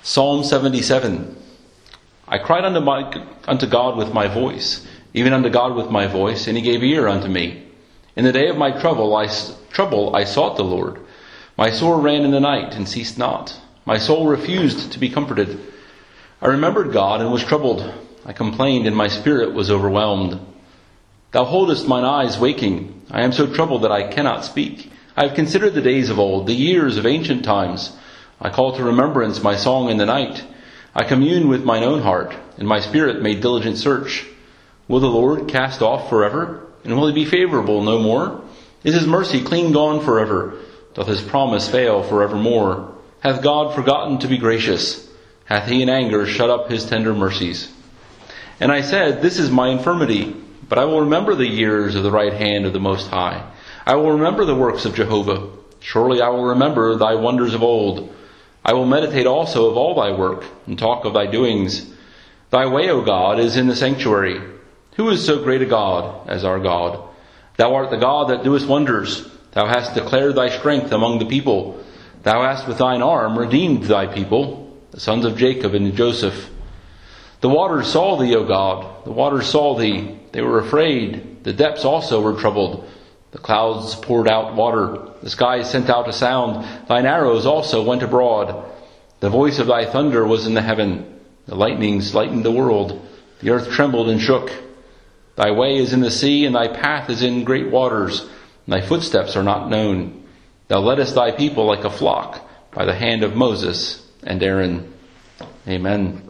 Psalm 77. I cried unto God with my voice, even unto God with my voice, and he gave ear unto me. In the day of my trouble I sought the Lord. My soul ran in the night and ceased not. My soul refused to be comforted. I remembered God and was troubled. I complained, and my spirit was overwhelmed. Thou holdest mine eyes waking. I am so troubled that I cannot speak. I have considered the days of old, the years of ancient times. I call to remembrance my song in the night. I commune with mine own heart, and my spirit made diligent search. Will the Lord cast off forever? And will he be favorable no more? Is his mercy clean gone forever? Doth his promise fail forevermore? Hath God forgotten to be gracious? Hath he in anger shut up his tender mercies? And I said, This is my infirmity, but I will remember the years of the right hand of the Most High. I will remember the works of Jehovah. Surely I will remember thy wonders of old. I will meditate also of all thy work, and talk of thy doings. Thy way, O God, is in the sanctuary. Who is so great a God as our God? Thou art the God that doest wonders. Thou hast declared thy strength among the people. Thou hast with thine arm redeemed thy people, the sons of Jacob and Joseph. The waters saw thee, O God. The waters saw thee. They were afraid. The depths also were troubled. The clouds poured out water. The skies sent out a sound. Thine arrows also went abroad. The voice of thy thunder was in the heaven. The lightnings lightened the world. The earth trembled and shook. Thy way is in the sea, and thy path is in great waters. And thy footsteps are not known. Thou leddest thy people like a flock by the hand of Moses and Aaron. Amen.